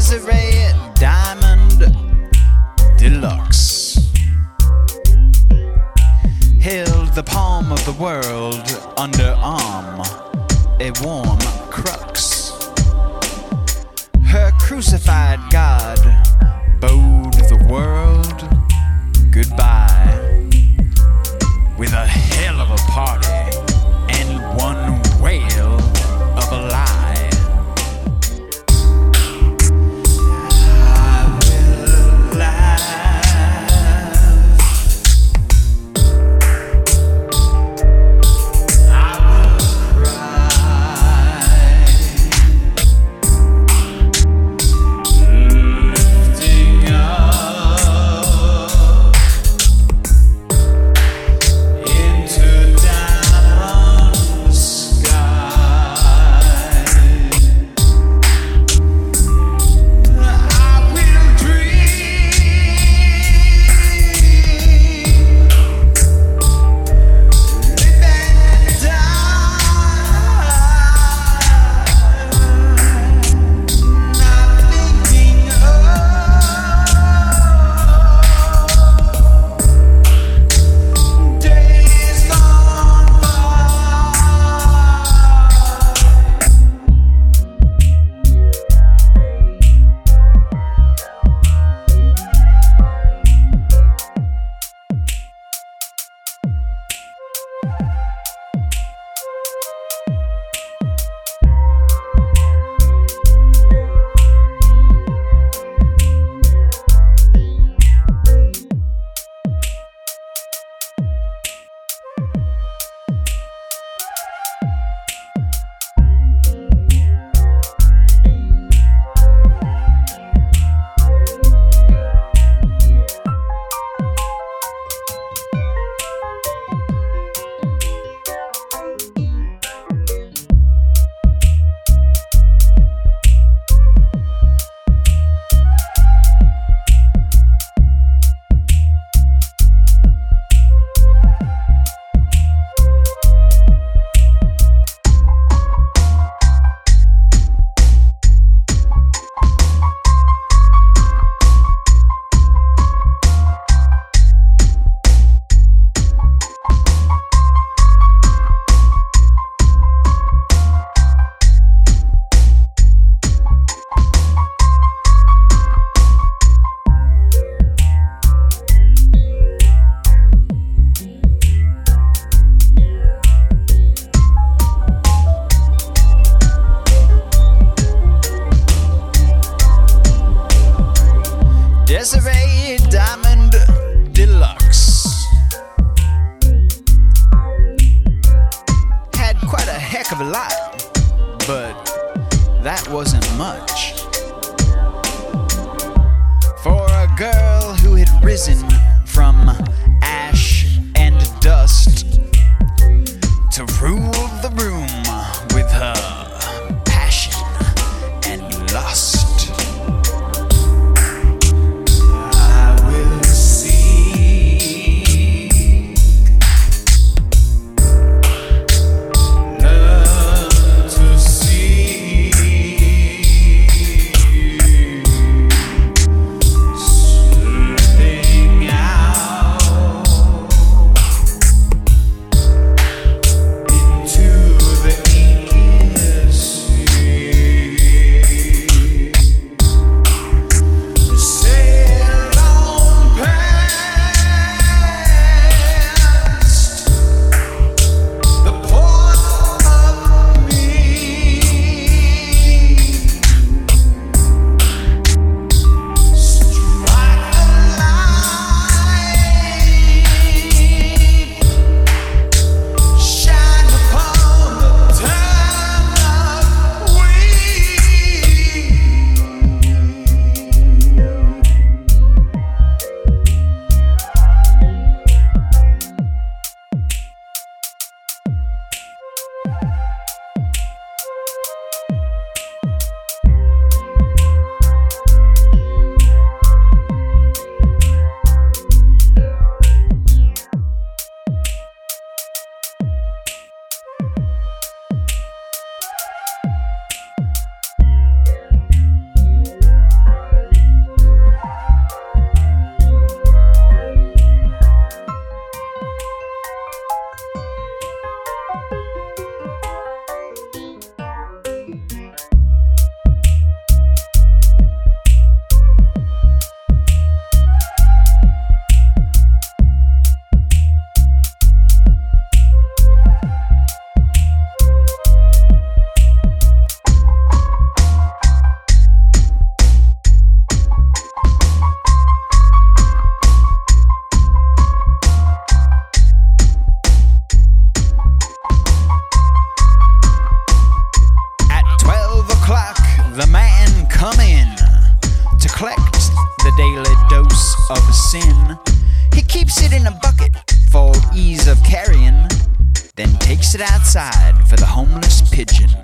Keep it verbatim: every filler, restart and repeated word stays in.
Desiree Diamond Deluxe held the palm of the world under arm, a warm crux. Her crucified God bode the world goodbye with a hell of a party and one whale of a lie. Desiree Diamond Deluxe had quite a heck of a lot, but that wasn't much for a girl who had risen from ash and dust to rule the room with her passion and lust. the daily dose of sin. He keeps it in a bucket for ease of carrying, then takes it outside for the homeless pigeon.